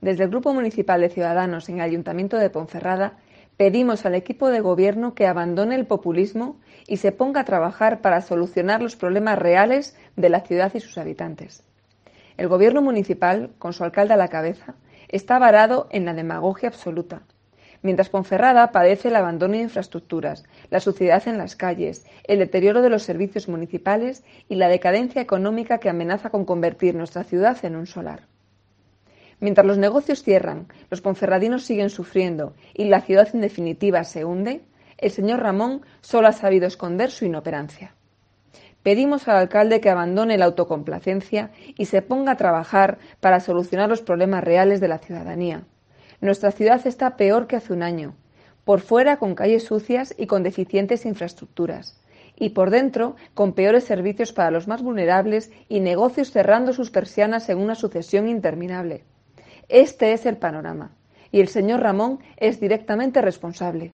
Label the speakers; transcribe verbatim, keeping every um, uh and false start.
Speaker 1: Desde el Grupo Municipal de Ciudadanos en el Ayuntamiento de Ponferrada pedimos al equipo de gobierno que abandone el populismo y se ponga a trabajar para solucionar los problemas reales de la ciudad y sus habitantes. El gobierno municipal, con su alcalde a la cabeza, está varado en la demagogia absoluta. Mientras Ponferrada padece el abandono de infraestructuras, la suciedad en las calles, el deterioro de los servicios municipales y la decadencia económica que amenaza con convertir nuestra ciudad en un solar. Mientras los negocios cierran, los ponferradinos siguen sufriendo y la ciudad en definitiva se hunde, el señor Ramón solo ha sabido esconder su inoperancia. Pedimos al alcalde que abandone la autocomplacencia y se ponga a trabajar para solucionar los problemas reales de la ciudadanía. Nuestra ciudad está peor que hace un año, por fuera con calles sucias y con deficientes infraestructuras, y por dentro con peores servicios para los más vulnerables y negocios cerrando sus persianas en una sucesión interminable. Este es el panorama, y el señor Ramón es directamente responsable.